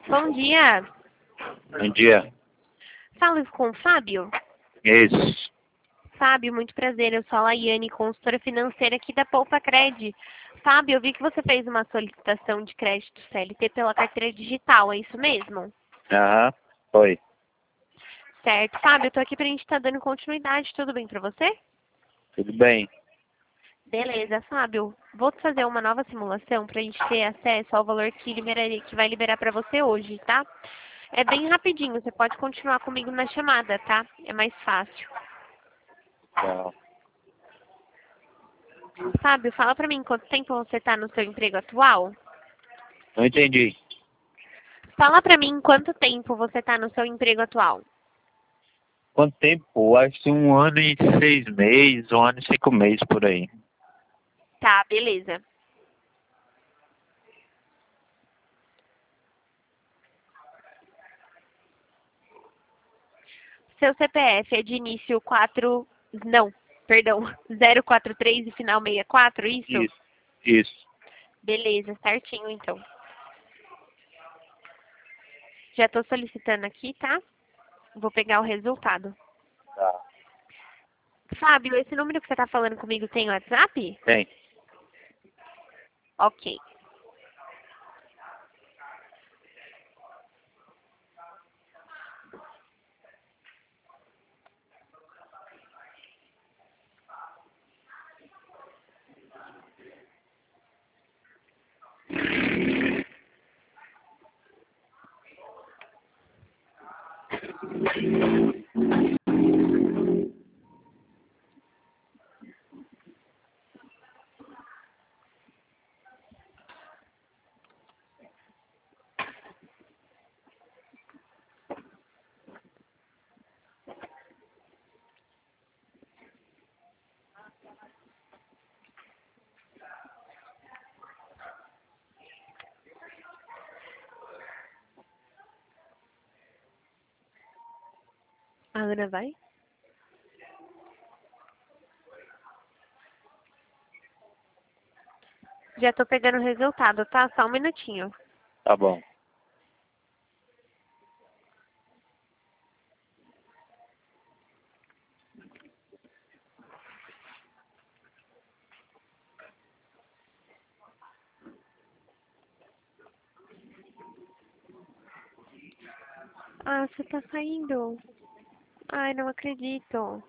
Bom dia. Bom dia. Falo com o Fábio. Isso. Fábio, muito prazer. Eu sou a Laiane, consultora financeira aqui da Poupa Cred. Fábio, eu vi que você fez uma solicitação de crédito CLT pela carteira digital, é isso mesmo? Aham. Oi. Certo. Fábio, eu tô aqui pra gente estar dando continuidade. Tudo bem pra você? Tudo bem? Beleza, Fábio. Vou fazer uma nova simulação pra gente ter acesso ao valor que vai liberar pra você hoje, tá? É bem rapidinho, você pode continuar comigo na chamada, tá? É mais fácil. Tá. Fábio, fala pra mim quanto tempo você tá no seu emprego atual? Não entendi. Fala pra mim quanto tempo você tá no seu emprego atual. Quanto tempo? Acho que 1 ano e 6 meses, 1 ano e 5 meses por aí. Tá, beleza. Seu CPF é de início 4... Não, perdão. 043 e final 64, isso? Isso. Isso. Beleza, certinho então. Já tô solicitando aqui, tá? Vou pegar o resultado. Tá. Fábio, esse número que você tá falando comigo tem WhatsApp? Tem. Ok. A Ana vai? Já tô pegando o resultado, tá? Só um minutinho. Tá bom. Ah, você tá saindo. Ai, não acredito.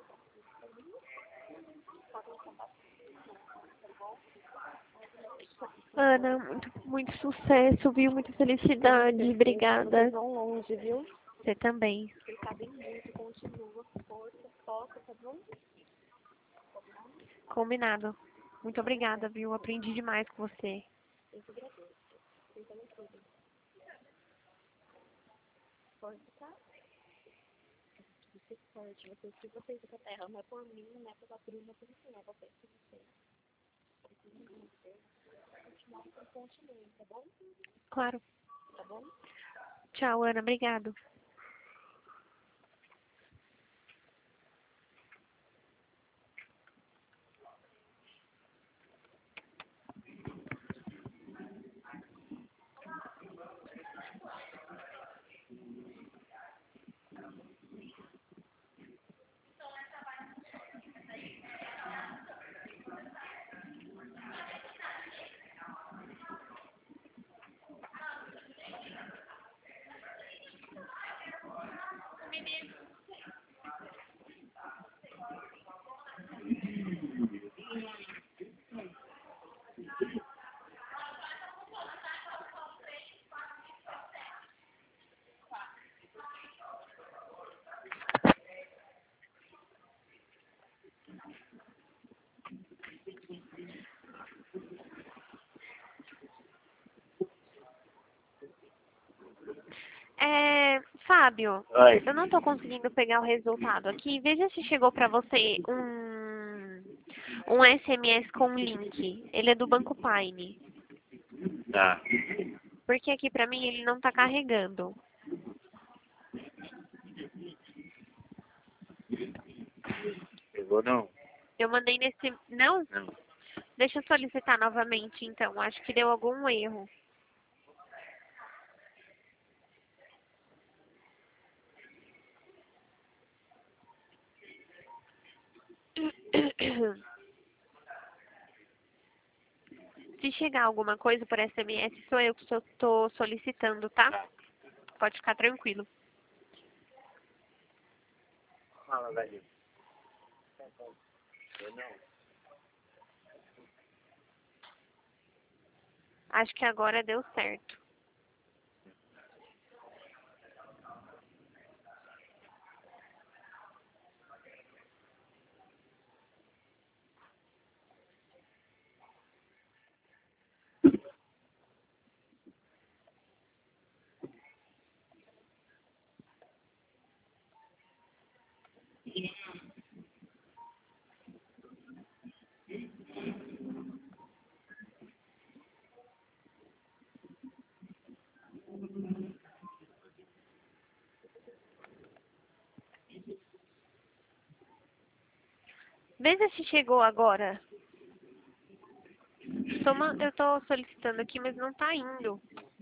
Ana, muito sucesso, viu? Muita felicidade. Obrigada. Vão longe, viu? Você também. Vocês sabem muito, continua, força, foca, tá bom? Combinado. Muito obrigada, viu? Aprendi demais com você. Eu te agradeço. Tentando tudo. Força, tá? Você forte, você, se você ir pra terra, não é por mim, não é pela Bruna, por isso não é você, por você. Continuar, então continue, tá bom? Claro. Tá bom? Tchau, Ana. Obrigado. Fábio, Oi. eu não tô conseguindo pegar o resultado aqui. Veja se chegou pra você um SMS com um link. Ele é do Banco Paine. Tá. Porque aqui pra mim ele não tá carregando. Pegou não? Eu mandei nesse... Não? Não. Deixa eu solicitar novamente, então. Acho que deu algum erro. Se chegar alguma coisa por SMS, sou eu que estou solicitando, tá? Pode ficar tranquilo. Fala, velho. Acho que agora deu certo. Veja se chegou agora. Eu tô solicitando aqui, mas não tá indo.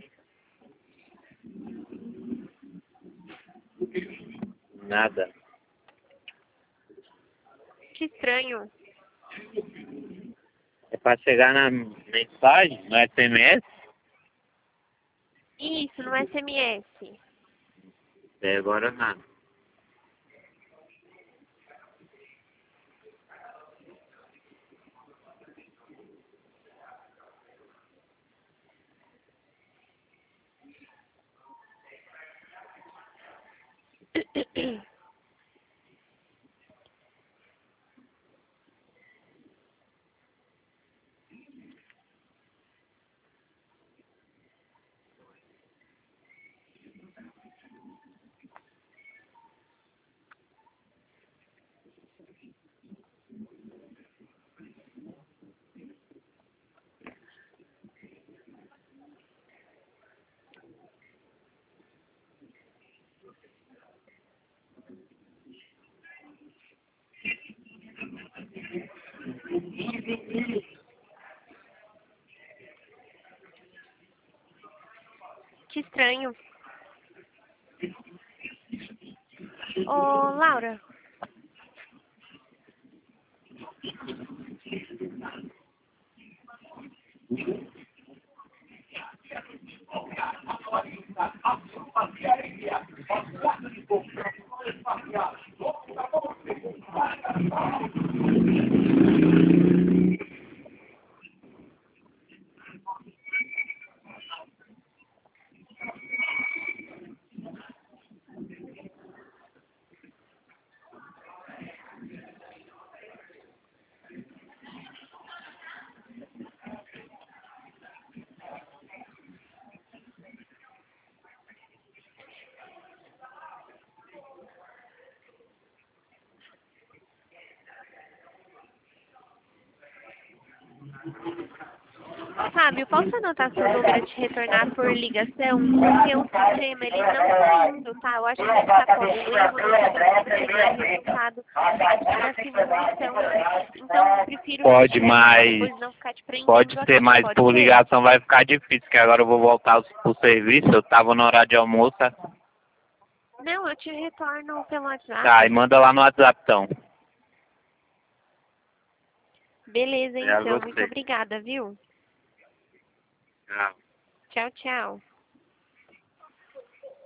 Nada. Que estranho. É pra chegar na mensagem, no SMS? Isso, no SMS. Até agora nada. Que estranho. Ô, Laura. Fábio, posso anotar seu número e te retornar por ligação? Porque o sistema, ele não tá indo, tá? Eu acho que ele tá com algum erro, não tá conseguindo pegar o resultado da simulação. Então, eu prefiro Pode, te ligar mas depois não ficar te prendendo pode ser, aqui, mas pode por ser? ligação vai ficar difícil, que agora eu vou voltar pro serviço, eu tava no horário de almoço. Não, eu te retorno pelo WhatsApp. Tá, e manda lá no WhatsApp então. Beleza, É então. Muito você. obrigada, viu? Tchau. Tchau, tchau.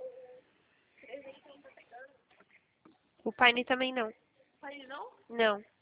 O Paine também não. Aí não? Não.